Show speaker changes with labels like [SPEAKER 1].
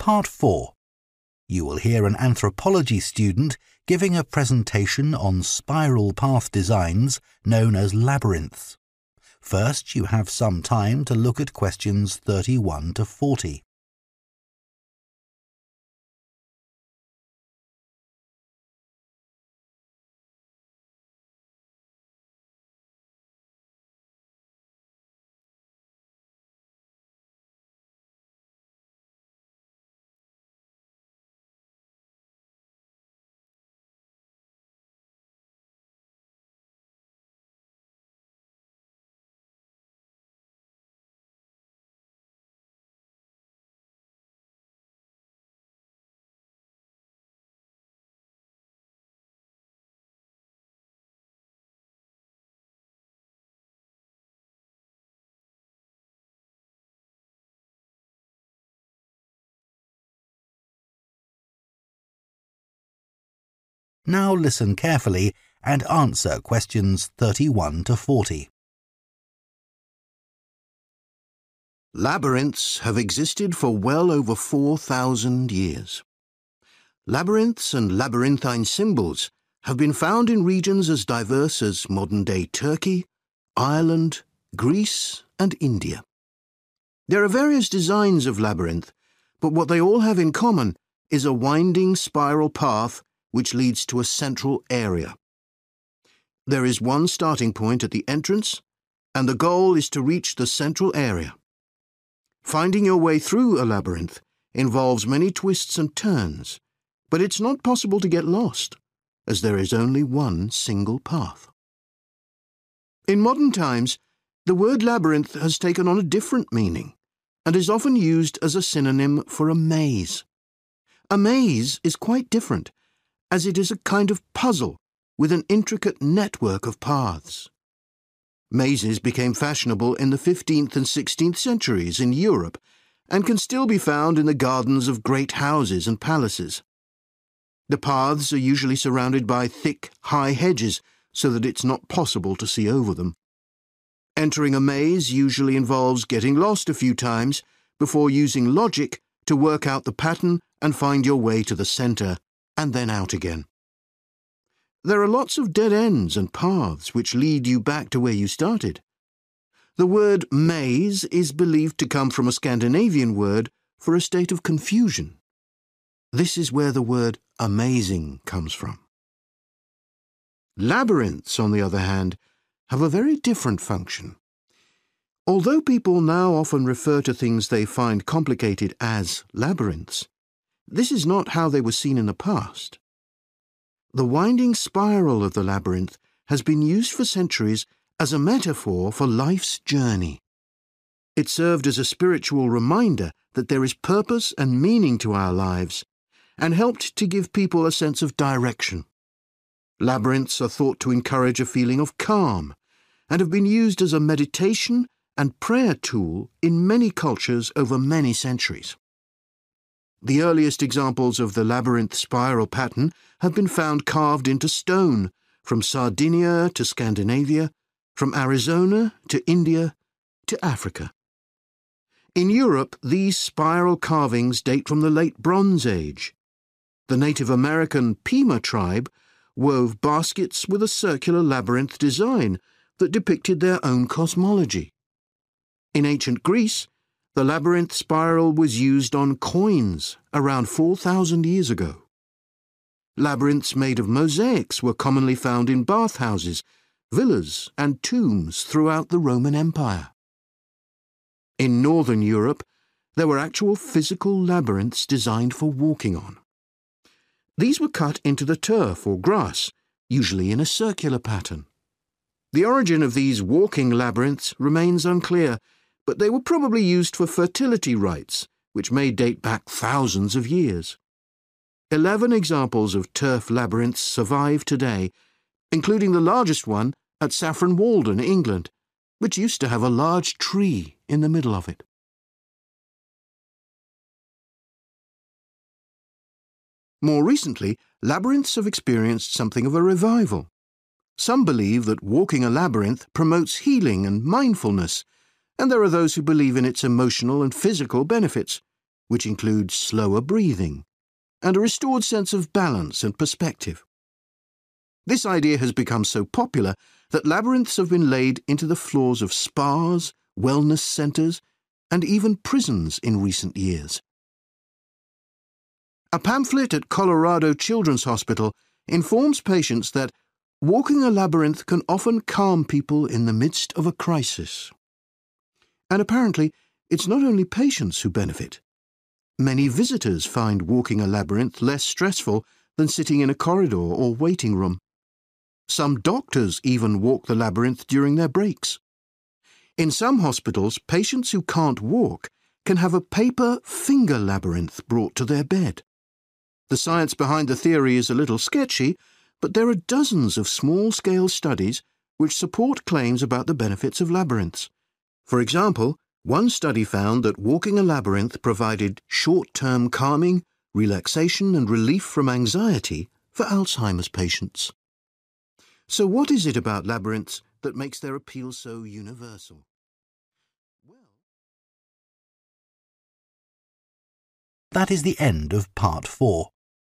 [SPEAKER 1] Part 4. You will hear an anthropology student giving a presentation on spiral path designs known as labyrinths. First, you have some time to look at questions 31 to 40. Now listen carefully and answer questions 31 to 40.
[SPEAKER 2] Labyrinths have existed for well over 4,000 years. Labyrinths and labyrinthine symbols have been found in regions as diverse as modern-day Turkey, Ireland, Greece, and India. There are various designs of labyrinth, but what they all have in common is a winding spiral path which leads to a central area. There is one starting point at the entrance, and the goal is to reach the central area. Finding your way through a labyrinth involves many twists and turns, but it's not possible to get lost, as there is only one single path. In modern times, the word labyrinth has taken on a different meaning, and is often used as a synonym for a maze. A maze is quite different, as it is a kind of puzzle with an intricate network of paths. Mazes became fashionable in the 15th and 16th centuries in Europe and can still be found in the gardens of great houses and palaces. The paths are usually surrounded by thick, high hedges so that it's not possible to see over them. Entering a maze usually involves getting lost a few times before using logic to work out the pattern and find your way to the centre, and then out again. There are lots of dead ends and paths which lead you back to where you started. The word maze is believed to come from a Scandinavian word for a state of confusion. This is where the word amazing comes from. Labyrinths, on the other hand, have a very different function. Although people now often refer to things they find complicated as labyrinths, this is not how they were seen in the past. The winding spiral of the labyrinth has been used for centuries as a metaphor for life's journey. It served as a spiritual reminder that there is purpose and meaning to our lives, and helped to give people a sense of direction. Labyrinths are thought to encourage a feeling of calm, and have been used as a meditation and prayer tool in many cultures over many centuries. The earliest examples of the labyrinth spiral pattern have been found carved into stone, from Sardinia to Scandinavia, from Arizona to India to Africa. In Europe, these spiral carvings date from the late Bronze Age. The Native American Pima tribe wove baskets with a circular labyrinth design that depicted their own cosmology. In ancient Greece, the labyrinth spiral was used on coins around 4,000 years ago. Labyrinths made of mosaics were commonly found in bathhouses, villas, and tombs throughout the Roman Empire. In northern Europe, there were actual physical labyrinths designed for walking on. These were cut into the turf or grass, usually in a circular pattern. The origin of these walking labyrinths remains unclear, but they were probably used for fertility rites, which may date back thousands of years. 11 examples of turf labyrinths survive today, including the largest one at Saffron Walden, England, which used to have a large tree in the middle of it. More recently, labyrinths have experienced something of a revival. Some believe that walking a labyrinth promotes healing and mindfulness, and there are those who believe in its emotional and physical benefits, which includes slower breathing and a restored sense of balance and perspective. This idea has become so popular that labyrinths have been laid into the floors of spas, wellness centres, and even prisons in recent years. A pamphlet at Colorado Children's Hospital informs patients that walking a labyrinth can often calm people in the midst of a crisis. And apparently, it's not only patients who benefit. Many visitors find walking a labyrinth less stressful than sitting in a corridor or waiting room. Some doctors even walk the labyrinth during their breaks. In some hospitals, patients who can't walk can have a paper finger labyrinth brought to their bed. The science behind the theory is a little sketchy, but there are dozens of small-scale studies which support claims about the benefits of labyrinths. For example, one study found that walking a labyrinth provided short-term calming, relaxation and relief from anxiety for Alzheimer's patients. So what is it about labyrinths that makes their appeal so universal?
[SPEAKER 1] That is the end of part 4.